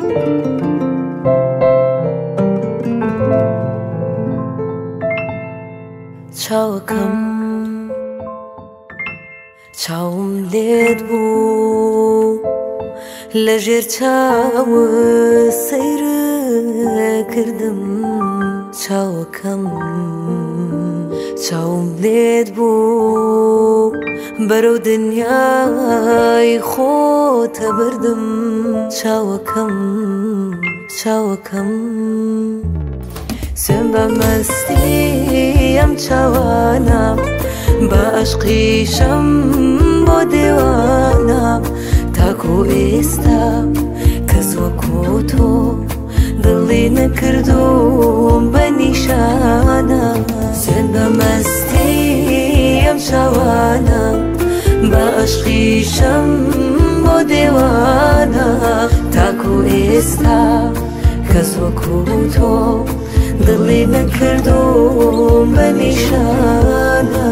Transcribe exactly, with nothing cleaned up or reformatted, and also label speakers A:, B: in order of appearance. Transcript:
A: چاوەکەم چاوم لێت بوو لەژێر چاوە سەیرە کردم چاوەکەم چاوم لێت بوو بەرەو دنیای خۆتە بردم چاوەکەم چاوەکەم سوێن بە مەستی ئەم چاوانە بە عەشقیشەم بۆ دێوانە تاکو ئێستا کەس وەکو تۆ دڵی نەکردوم بە نیشانە سوێن بە مەستی ئەم چاوانە بە عەشقیشەم بۆ دێوانە تاکو ئێستا کەس وەکو تۆ دڵی نەکردوم بە نیشانە